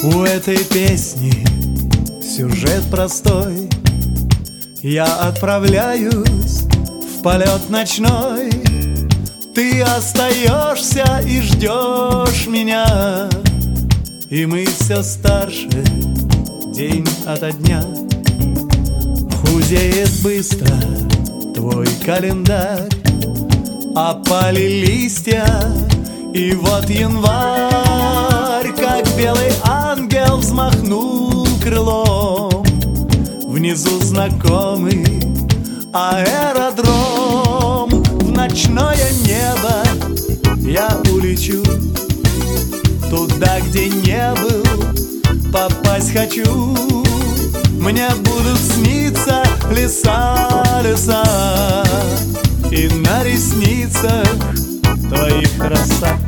У этой песни сюжет простой. Я отправляюсь в полет ночной. Ты остаешься и ждешь меня, и мы все старше день ото дня. Худеет быстро твой календарь, опали листья, и вот январь, как белый ангел взмахнул крылом. Внизу знакомый аэродром. В ночное небо я улечу, туда, где не был, попасть хочу. Мне будут сниться леса, леса, и на ресницах твоих роса.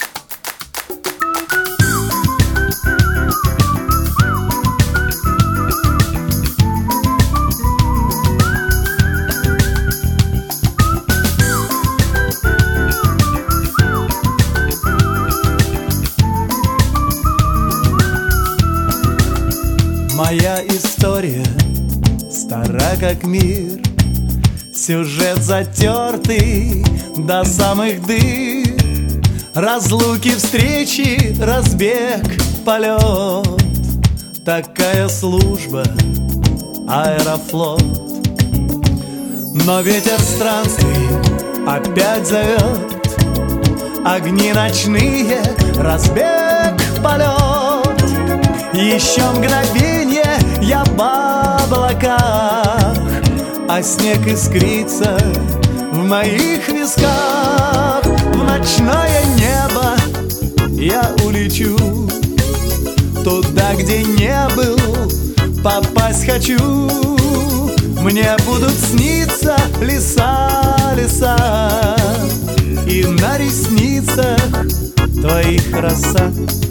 Моя история стара как мир, сюжет затертый до самых дыр. Разлуки, встречи, разбег, полет. Такая служба Аэрофлот. Но ветер странствий опять зовет. Огни ночные, разбег, полет. Еще мгновенье я в облаках, а снег искрится в моих висках. В ночное небо я улечу, туда, где не был, попасть хочу. Мне будут сниться леса, леса, и на ресницах твоих роса.